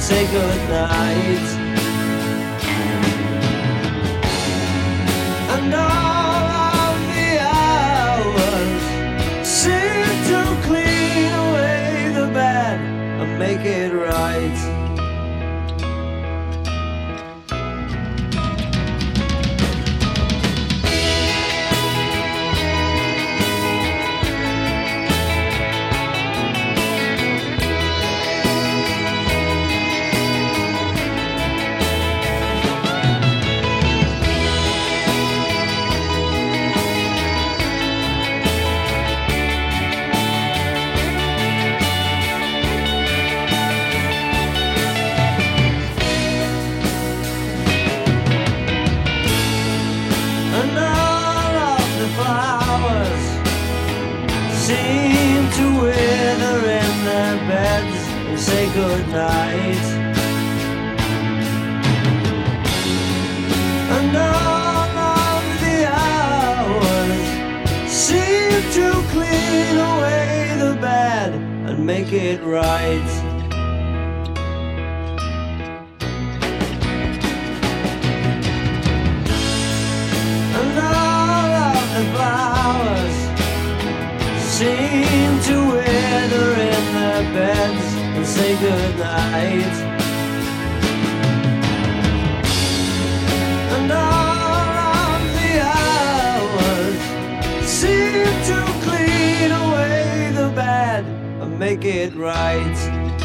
say goodnight. And all of the hours seem to clean away the bad and make it right. And all of the flowers seem to wither in their beds and say goodnight. And all of the hours seem to clean away the bad and make it right. The flowers seem to wither in their beds and say goodnight. And all of the hours seem to clean away the bad and make it right.